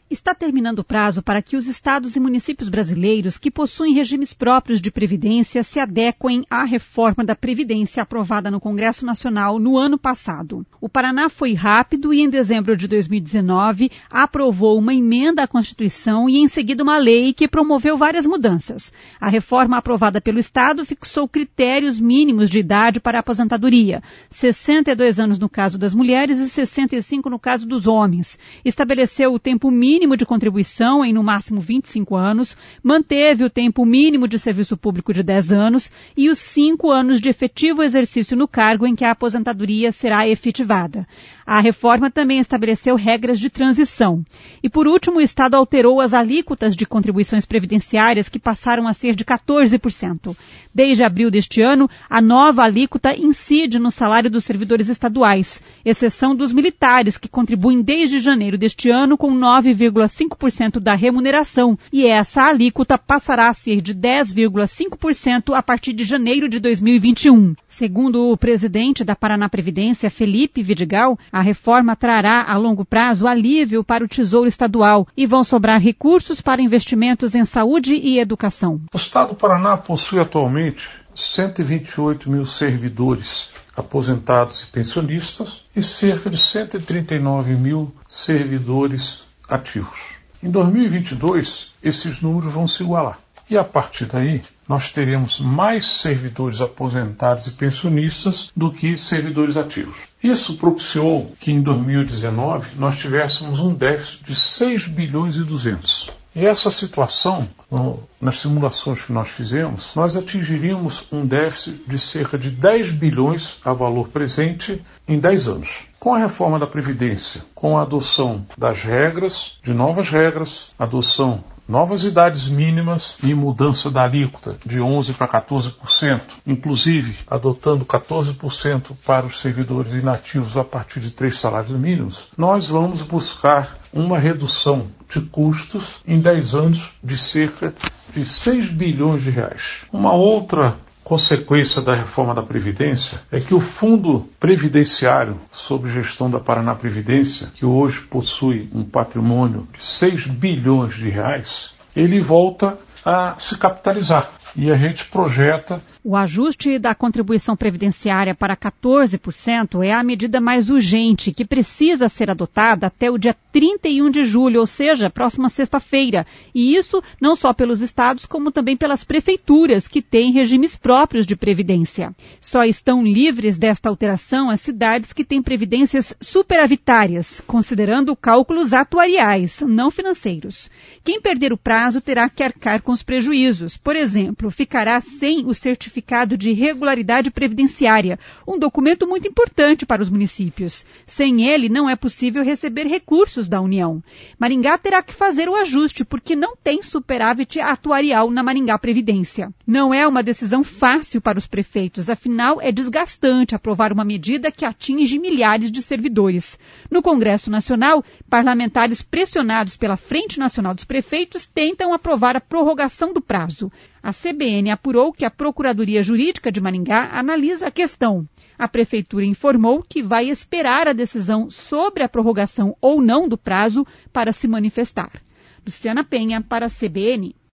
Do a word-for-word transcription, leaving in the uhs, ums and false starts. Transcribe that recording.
Está terminando o prazo para que os estados e municípios brasileiros que possuem regimes próprios de previdência se adequem à reforma da Previdência aprovada no Congresso Nacional no ano passado. O Paraná foi rápido e, em dezembro de dois mil e dezenove, aprovou uma emenda à Constituição e, em seguida, uma lei que promoveu várias mudanças. A reforma aprovada pelo Estado fixou critérios mínimos de idade para a aposentadoria, sessenta e dois anos no caso das mulheres e sessenta e cinco no caso dos homens. Estabeleceu o tempo mínimo mínimo de contribuição em no máximo vinte e cinco anos, manteve o tempo mínimo de serviço público de dez anos e os cinco anos de efetivo exercício no cargo em que a aposentadoria será efetivada. A reforma também estabeleceu regras de transição. E, por último, o Estado alterou as alíquotas de contribuições previdenciárias, que passaram a ser de quatorze por cento. Desde abril deste ano, a nova alíquota incide no salário dos servidores estaduais, exceção dos militares, que contribuem desde janeiro deste ano com nove vírgula cinco por cento da remuneração, e essa alíquota passará a ser de dez vírgula cinco por cento a partir de janeiro de dois mil e vinte e um. Segundo o presidente da Paraná Previdência, Felipe Vidigal, a reforma trará a longo prazo alívio para o Tesouro Estadual e vão sobrar recursos para investimentos em saúde e educação. O Estado do Paraná possui atualmente cento e vinte e oito mil servidores aposentados e pensionistas e cerca de cento e trinta e nove mil servidores ativos. Em dois mil e vinte e dois, esses números vão se igualar. E a partir daí, nós teremos mais servidores aposentados e pensionistas do que servidores ativos. Isso propiciou que em dois mil e dezenove nós tivéssemos um déficit de seis bilhões e duzentos. E essa situação, no, nas simulações que nós fizemos, nós atingiríamos um déficit de cerca de dez bilhões a valor presente em dez anos. Com a reforma da Previdência, com a adoção das regras, de novas regras, adoção novas idades mínimas e mudança da alíquota de onze por cento para quatorze por cento, inclusive adotando quatorze por cento para os servidores inativos a partir de três salários mínimos, nós vamos buscar uma redução de custos em dez anos de cerca de seis bilhões de reais. Uma outra consequência da reforma da Previdência é que o Fundo Previdenciário, sob gestão da Paraná Previdência, que hoje possui um patrimônio de seis bilhões de reais, ele volta a se capitalizar. E a gente projeta... O ajuste da contribuição previdenciária para quatorze por cento é a medida mais urgente, que precisa ser adotada até o dia trinta e um de julho, ou seja, próxima sexta-feira. E isso não só pelos estados, como também pelas prefeituras, que têm regimes próprios de previdência. Só estão livres desta alteração as cidades que têm previdências superavitárias, considerando cálculos atuariais, não financeiros. Quem perder o prazo terá que arcar com os prejuízos. Por exemplo, ficará sem o certificado de regularidade previdenciária, um documento muito importante para os municípios. Sem ele, não é possível receber recursos da União. Maringá terá que fazer o ajuste, porque não tem superávit atuarial na Maringá Previdência. Não é uma decisão fácil para os prefeitos, afinal, é desgastante aprovar uma medida que atinge milhares de servidores. No Congresso Nacional, parlamentares pressionados pela Frente Nacional dos Prefeitos tentam aprovar a prorrogação do prazo. A C B N apurou que a Procuradoria Jurídica de Maringá analisa a questão. A Prefeitura informou que vai esperar a decisão sobre a prorrogação ou não do prazo para se manifestar. Luciana Penha, para a C B N.